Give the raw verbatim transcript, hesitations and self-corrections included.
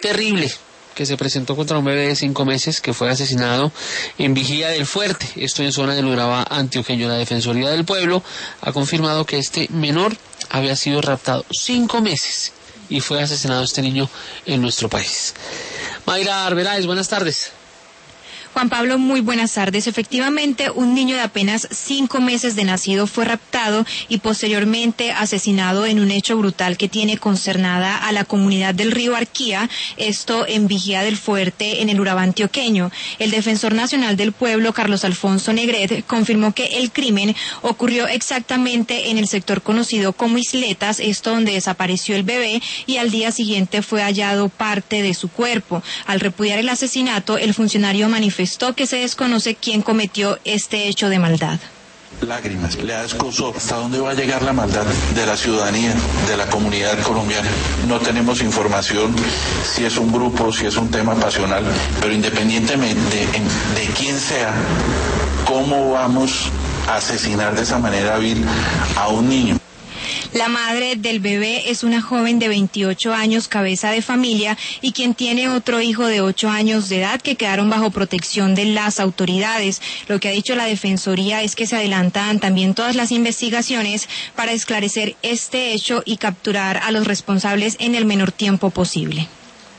terrible que se presentó contra un bebé de cinco meses que fue asesinado en Vigía del Fuerte, esto en zona del Urabá antioqueño. La Defensoría del Pueblo ha confirmado que este menor había sido raptado cinco meses y fue asesinado este niño en nuestro país. Mayra Arbeláez, buenas tardes. Juan Pablo, muy buenas tardes. Efectivamente, un niño de apenas cinco meses de nacido fue raptado y posteriormente asesinado en un hecho brutal que tiene consternada a la comunidad del río Arquía, esto en Vigía del Fuerte, en el Urabá antioqueño. El defensor nacional del pueblo, Carlos Alfonso Negret, confirmó que el crimen ocurrió exactamente en el sector conocido como Isletas, esto donde desapareció el bebé, y al día siguiente fue hallado parte de su cuerpo. Al repudiar el asesinato, el funcionario manifestó que se desconoce quién cometió este hecho de maldad. Lágrimas, le da escozo. ¿Hasta dónde va a llegar la maldad de la ciudadanía, de la comunidad colombiana? No tenemos información si es un grupo, si es un tema pasional, pero independientemente de, de quién sea, ¿cómo vamos a asesinar de esa manera vil a un niño? La madre del bebé es una joven de veintiocho años, cabeza de familia, y quien tiene otro hijo de ocho años de edad que quedaron bajo protección de las autoridades. Lo que ha dicho la Defensoría es que se adelantan también todas las investigaciones para esclarecer este hecho y capturar a los responsables en el menor tiempo posible.